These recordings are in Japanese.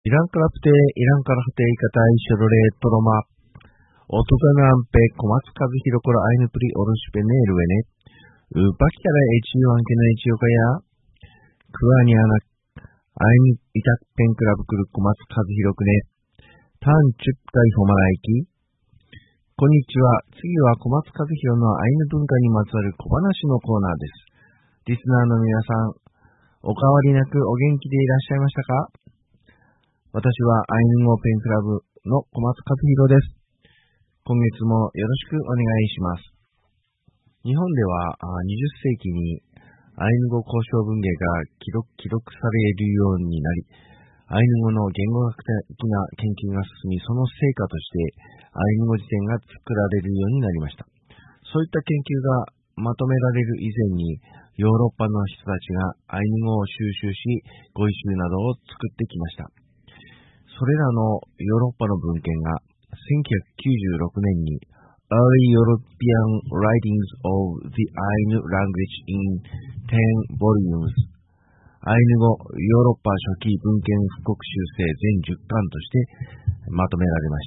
イランカラプテイランカラフテイカタイショロレートロマオトザナンペ小松和弘コラアイヌプリオルシュペネールウェネウパキタラエチユアンケナエチオカヤクワニアナアイヌイタクペンクラブクル小松和弘クネタンチュッカイホマライキ。こんにちは。次は小松和弘のアイヌ文化にまつわる小話のコーナーです。リスナーの皆さん、お変わりなくお元気でいらっしゃいましたか？私はアイヌ語ペンクラブの小松和弘です。今月もよろしくお願いします。日本では20世紀にアイヌ語交渉文芸が記録されるようになり、アイヌ語の言語学的な研究が進み、その成果としてアイヌ語辞典が作られるようになりました。そういった研究がまとめられる以前に、ヨーロッパの人たちがアイヌ語を収集し、語彙集などを作ってきました。それらのヨーロッパの文献が1996年に Early European Writings of the Ainu Language in 10 Volumes アイヌ語ヨーロッパ初期文献布告修正全10巻としてまとめられました。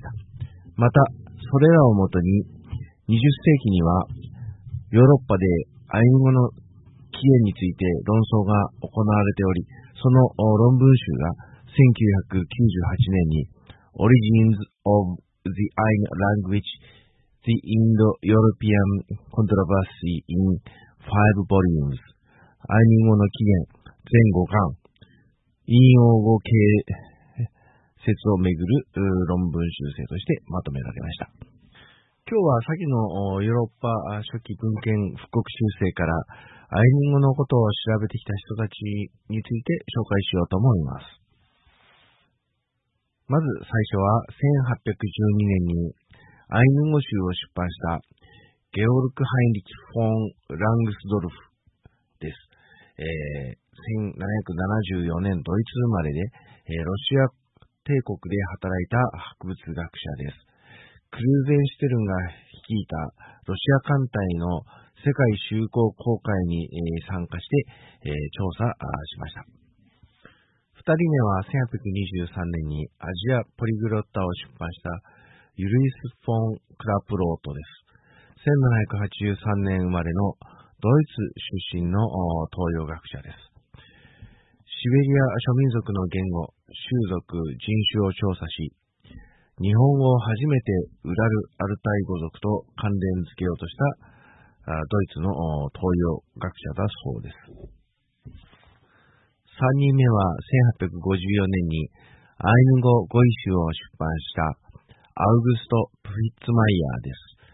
また、それらをもとに20世紀にはヨーロッパでアイヌ語の起源について論争が行われており、その論文集が1998年に Origins of the Ainu Language, the Indo-European Controversy in 5 Volumes アイヌ語の起源全5巻引用語形説をめぐる論文修正としてまとめられました。今日は先のヨーロッパ初期文献布告修正からアイヌ語のことを調べてきた人たちについて紹介しようと思います。まず最初は1812年にアイヌ語集を出版したゲオルク・ハインリキ・フォン・ラングスドルフです。1774年ドイツ生まれで、ロシア帝国で働いた博物学者です。クルーゼンシュテルンが率いたロシア艦隊の世界修好航海に参加して、調査しました。2人目は1823年にアジアポリグロッタを出版したユルイス・フォン・クラプロートです。1783年生まれのドイツ出身の東洋学者です。シベリア諸民族の言語、種族、人種を調査し、日本語を初めてウラル・アルタイ語族と関連付けようとしたドイツの東洋学者だそうです。3人目は1854年にアイヌ語語彙集を出版したアウグスト・プフィッツマイヤーです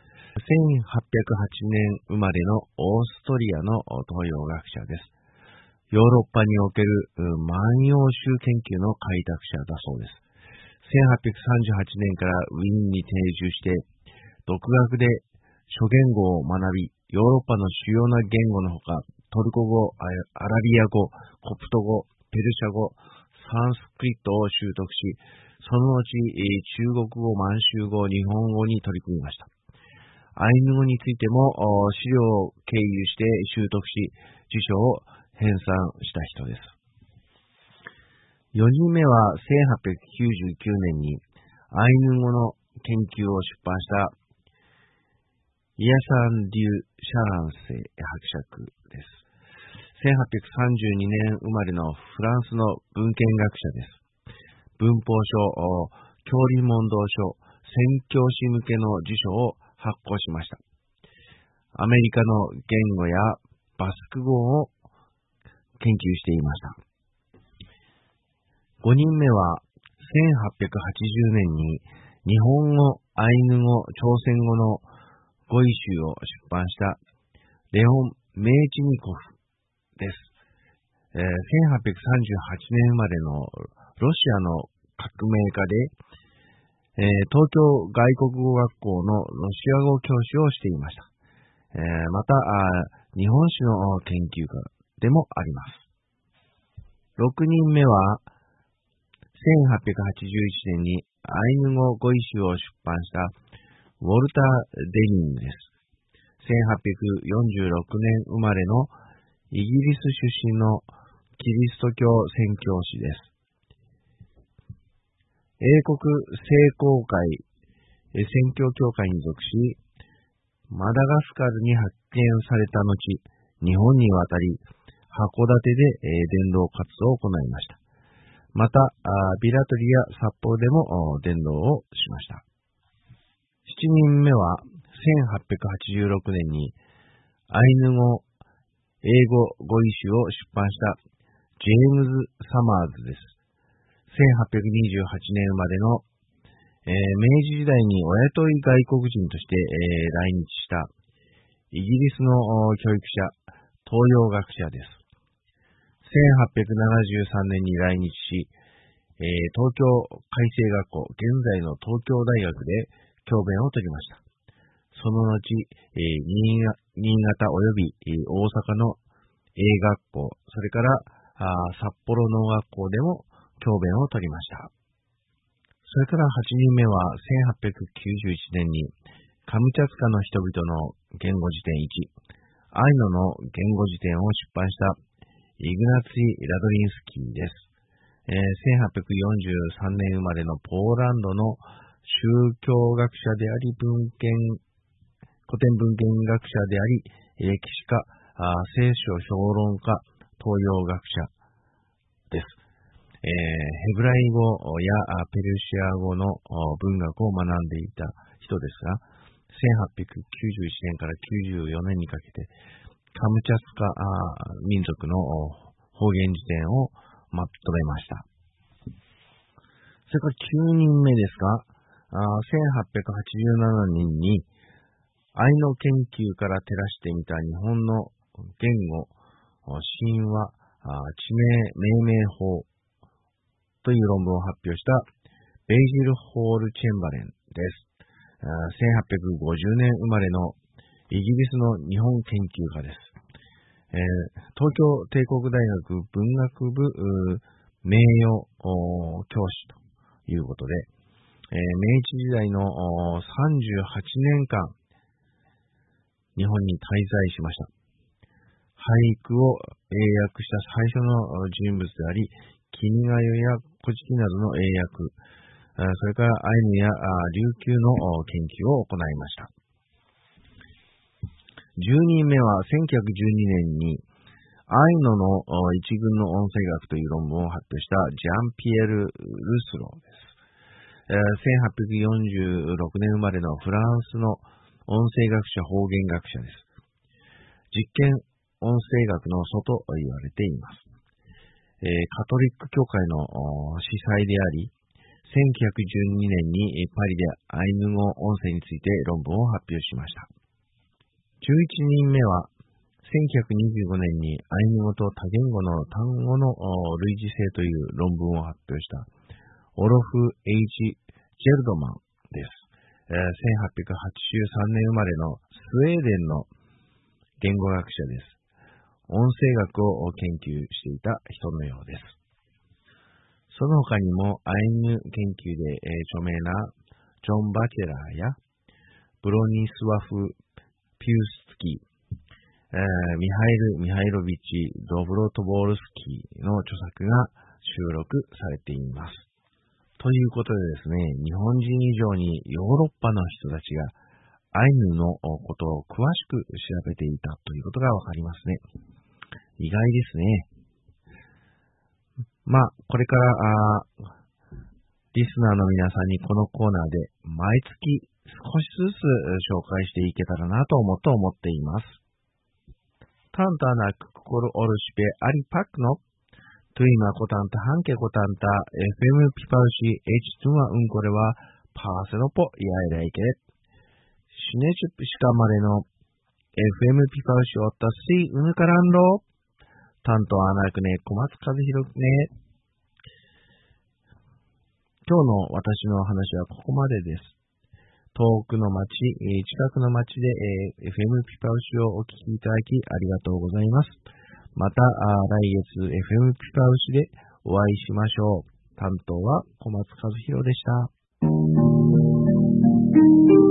。1808年生まれのオーストリアの東洋学者です。ヨーロッパにおける万葉集研究の開拓者だそうです。1838年からウィーンに定住して、独学で諸言語を学び、ヨーロッパの主要な言語のほか、トルコ語、アラビア語、コプト語、ペルシャ語、サンスクリットを習得し、その後、中国語、満州語、日本語に取り組みました。アイヌ語についても資料を経由して習得し、辞書を編纂した人です。4人目は1899年にアイヌ語の研究を出版したイヤサン・デュ・シャランセ伯爵です。1832年生まれのフランスの文献学者です。文法書、教理問答書、宣教師向けの辞書を発行しました。アメリカの言語やバスク語を研究していました。5人目は1880年に日本語、アイヌ語、朝鮮語の語彙集を出版したレオン・メーチニコフです。1838年生まれのロシアの革命家で、東京外国語学校のロシア語教師をしていました。また、日本史の研究家でもあります。6人目は、1881年にアイヌ語語彙集を出版したウォルター・デニングです。1846年生まれのイギリス出身のキリスト教宣教師です。 英国聖公会宣教協会に属し、マダガスカルに発見された後、日本に渡り、函館で伝道活動を行いました。また、ビラトリや札幌でも伝道をしました。7人目は、1886年にアイヌ語、英語語彙集を出版したジェームズ・サマーズです。1828年生まれの、明治時代に親問い外国人として、来日したイギリスの教育者、東洋学者です。1873年に来日し、東京開成学校、現在の東京大学で教鞭を取りました。その後、新潟及び大阪の英学校、それから札幌農学校でも教鞭を取りました。それから8人目は1891年にカムチャツカの人々の言語辞典1、アイヌの言語辞典を出版したイグナツィ・ラドリンスキーです。1843年生まれのポーランドの宗教学者であり、古典文献学者であり、歴史家、聖書評論家、東洋学者です。ヘブライ語やペルシア語の文学を学んでいた人ですが、1891年から94年にかけて、カムチャツカ民族の方言辞典をまとめました。それから9人目ですが、1887年にアイヌ研究から照らしてみた日本の言語、神話、地名、命名法という論文を発表したベイジル・ホール・チェンバレンです。1850年生まれのイギリスの日本研究家です。東京帝国大学文学部名誉教師ということで、明治時代の38年間日本に滞在しました。俳句を英訳した最初の人物であり、君が代や古事記などの英訳、それからアイヌや琉球の研究を行いました。10人目は1912年にアイヌの一群の音声学という論文を発表したジャンピエール・ルスローです。1846年生まれのフランスの音声学者、方言学者です。実験音声学の祖と言われています。カトリック教会の司祭であり、1912年にパリでアイヌ語音声について論文を発表しました。11人目は、1925年にアイヌ語と多言語の単語の類似性という論文を発表したオロフ・ H ・ジェルドマンです。1883年生まれのスウェーデンの言語学者です。音声学を研究していた人のようです。その他にもアイヌ研究で著名なジョン・バチェラーやブロニスワフ・ピュースキー、ミハイロビチ・ドブロトボールスキーの著作が収録されています。ということでですね、日本人以上にヨーロッパの人たちがアイヌのことを詳しく調べていたということがわかりますね。意外ですね。これからリスナーの皆さんにこのコーナーで毎月少しずつ紹介していけたらなと思っています。タンタナクコルオルシペアリパックのトゥイマコタンタハンケコタンタ FM ピパウシ H トゥマウンコレはパーセロポイヤイライケシネチュプシカマレの FM ピパウシオッタシウヌカランロ担当アナクネ小松和弘ね。今日の私の話はここまでです。遠くの町、近くの町で、FM ピパウシをお聞きいただきありがとうございます。また来月 FM ピパウシでお会いしましょう。担当は小松和弘でした。